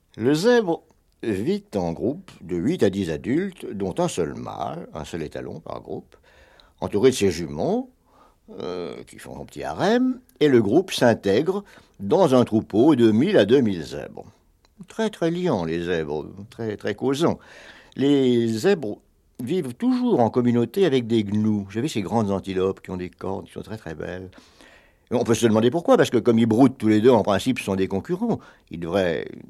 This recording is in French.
Le zèbre vit en groupe de 8 à 10 adultes, dont un seul mâle, un seul étalon par groupe, entouré de ses jumeaux, qui font un petit harem, et le groupe s'intègre dans un troupeau de 1000 à 2000 zèbres. Très très liants les zèbres, très très causants. Les zèbres vivent toujours en communauté avec des gnous. Vous savez, ces grandes antilopes qui ont des cornes, qui sont très très belles. Et on peut se demander pourquoi, parce que comme ils broutent tous les deux, en principe, ce sont des concurrents. Ils devraient